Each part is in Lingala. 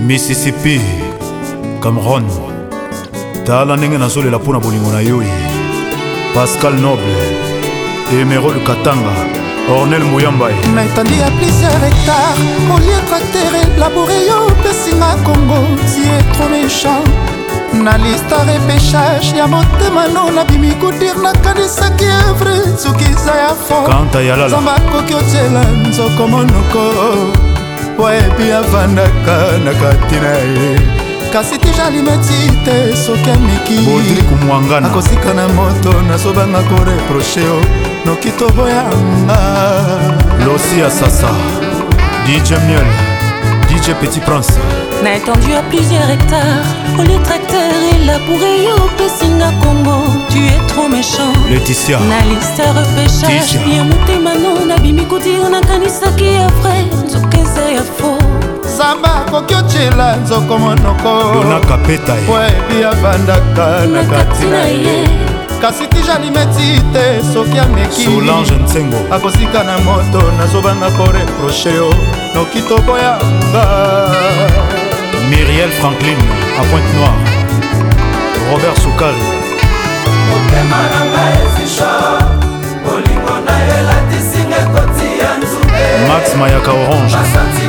Mississippi, Cameroun. Tala ndenge nazolela mpona bolingo na yo. Pascal Noble, Emerald Katanga, Ornel Mouyamba. Na étendue à plusieurs hectares, au lieu tracteur élaboré yo pesinga Congo, tu es trop méchant. Na liste à repêchage ya motema no na bimi kudir na kanisaki evre sukiza ya fo. Kanta yalala. Zamba koki otela nzoko monoko. Waebi avandaka na katina ye. Kasi tijali metite soki ameki. Bodri kumwangana. Akosika na moto nasobanga ko reproche yo. Noki toboyanga. Lossi Assassa, DJ Miel, DJ Petit Prince. Na étendu à plusieurs hectares, au lieu tracteur élaboré yo pesinga Congo, tu es trop méchant. Laetitia. Na liste repêchage, ya motema no na bimi kudir na kanisaki ya vrai, nzokeza ya faux. Zamba koki otela nzoko monoko. Dona Kapeta ye. Waebi avandaka na katina ye. Kasi tijali metite soki ameki. Solange Ntsengo. Akosika na moto nazobanga ko reproche yo. Noki toboyanga. Myriel Franklin à Pointe-Noire. Robert Soukal. Max Mayaka Orange.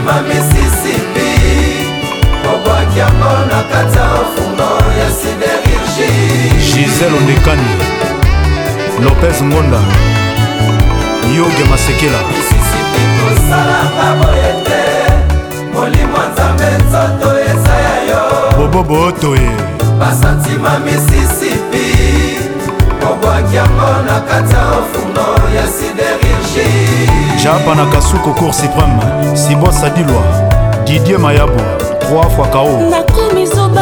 Gisèle Ondekani, Lopez Ngonda, Yoge Masekela. Bobo Botoe Basantima Mississippi Obwakiango na kata ofundo ya sidérurgie. Japa na Kasuko Cour suprême, Sibo Sadilwa, Didier Mayabo, 3 fois KO. Nakomi zoba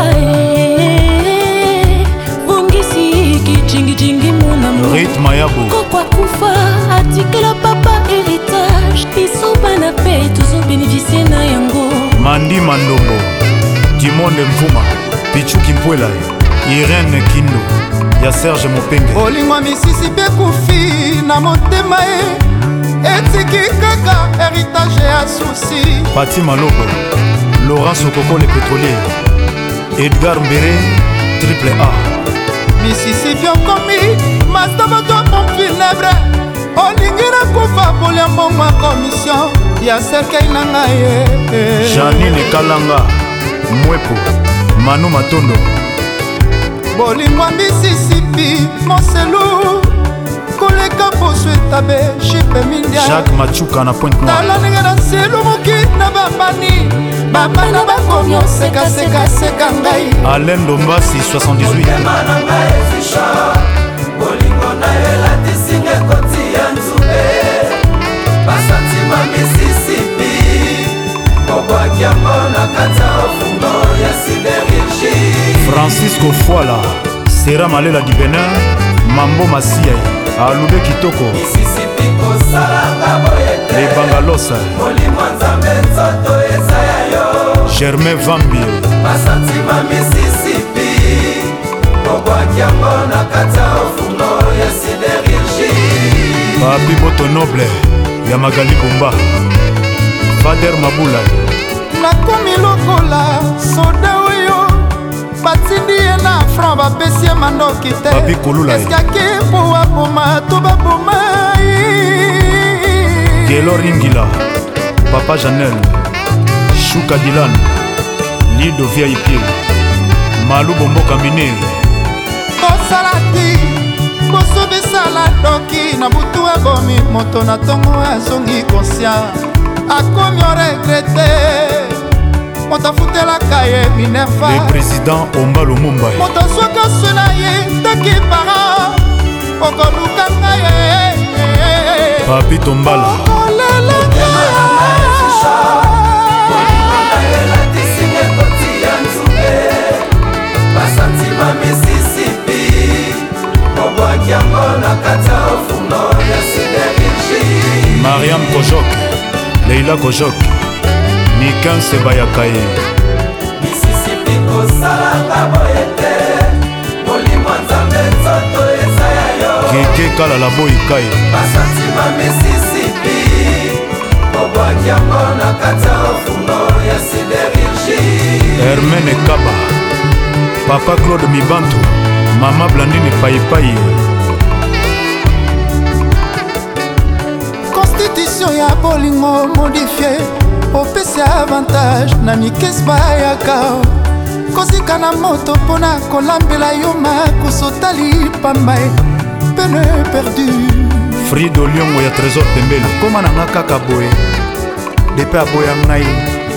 bongisi kijingi mona Rit Mayabo. Kokwa kufa atikela papa héritage. Isoba na pe tuzo bénéficier na yango. Mandi Mandombo, Timonde Mfuma, Pichuki Mpwela, Irene Kindo, ya Serge Mopenge. Olingwa Mississippi kufi na motema e. Etiki kaka héritage ya souci. Pati Malobo, Laurent Sokoko le pétrolier, Edgar Mbere, Triple A. Mississippi okomi mastaboto mon funèbre. Olingi na kufa kolia mbongo ya commission ya cercueil na ngai ye. Janine Kalanga, Mwepo, Manu Matondo. Bolingwa Mississippi moselu koleka poso etabe jipe mindia. Jacques Machuka na Pointe-Noire. Tala ndenge na nselu moki na bambani. Bambana bakomi osekaseka ngai. Alain Dombasi 78. Bolingo na elatisinga ekoti ya nzube. Basantima Mississippi Obwakiango na kata ofundo ya sidérurgie. Francisco Fouala, Sera Malela du Bénin, Mambo Masia, Alube Kitoko, Mississippi kosalanga boyete. Les Bangalosa, Molimo nzambe nzoto eza ya yo. Germain Vambi, Basantima Mississippi Obwakiango na kata ofundo ya sidérurgie. Papi Boto Noble, Yamagali Bomba, Fader Mabula. Nakomi lokola soda oyo batindi ye na franc bapesi ye mandoki te. Papi Kolula. Eskiake po baboma to baboma Gelo Ringila, Papa Janel, Chouka Dylan, Lido VIP, Malou Bombo Kambine. kosalaki kosobisala doki na butu abomi moto na ntongo azongi conscient akomi oregrete moto afutelaka ye minerva. Le président Ombalo Mumbai. moto soki oswela ye taki para okolukanga ye. Papi Tombala, Basantima Mississippi Obwakiango na kata ofundo ya sidérurgie. Mariam Kojok, Leila Kojok, Nikan Sebayakaye. Mississippi kosalanga boyete. Molimo nzambe nzoto eza ya yo. Keke Kalala Boyikaye. Basantima Mississippi Obwakiango na kata ofundo ya sidérurgie. Germaine Kaba, Papa Claude Mibanto, Mama Blandine Paipai. Constitution ya bolingo modifie opesi avantage na mikesba ya kao kozika na moto mpona kolambela yo makoso tali pambae pene perdu Frido Liongo ya Trésor Pembele koma na nga kaka boye depe aboya ngai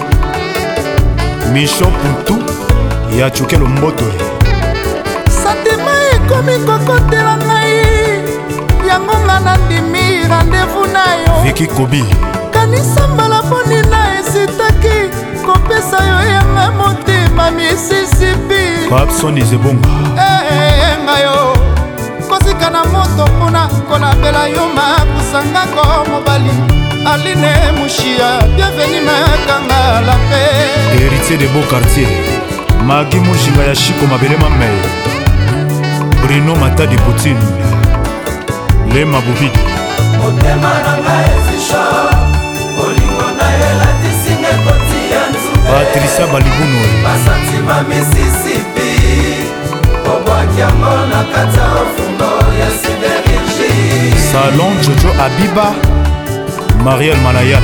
Micho Putu ya Chukelo Mboto Satima ekomi kokotela ngai yango nga na ndimi rendez-vous na yo Vicky Kobi kanisa mbala poni na esitaki kopesa yo yanga motema Mississippi Babson Zebonga nga yo kozika na moto mpona kolabela yo makusangako mobali Aline Mushia bienveni makanga la paix Héritier de Beau Quartier Magi Mujinga ya Shiko Mabele Mamei Bruno Matadi Poutine Lema Bubidi motema na ngai ezisho bolingo na ye latisinga ekoti ya nzube Patricia Balibuno basantima Mississippi obwaki yango na kati ya mfundo ya sidérurgie Salon Jojo Abiba Mariel Manayala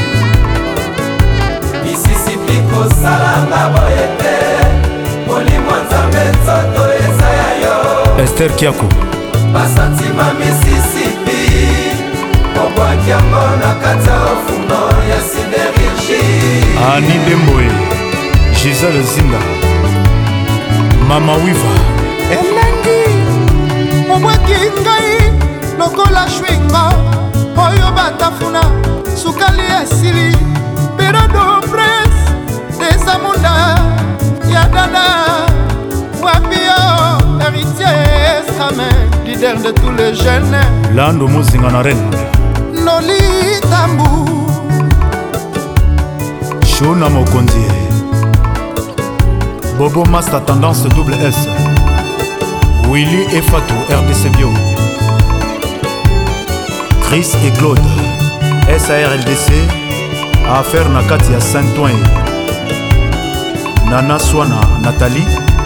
Mississippi kosalanga boye te molimo nzambe nzoto eza ya yo Esther Kiako basantima Mississippi obwaki yango na kati ya mfundo ya sidérurgie Ani Demboe Gisèle Zinga Mama Wiva elengi obwaki ngai lokola shwinga oyo batafuna sukali esili perodo pres desamunda ya dada wapio héritier Stramen leader de tous les jeunes Lando Mozinga na Rennes Noli Tambu Shona Mokonzi Bobo Master Tendance double S Willy et Fatou RDC Bio Chris et Claude SARLDC Affaire Nakati à Saint-Ouen Nana Swana Nathalie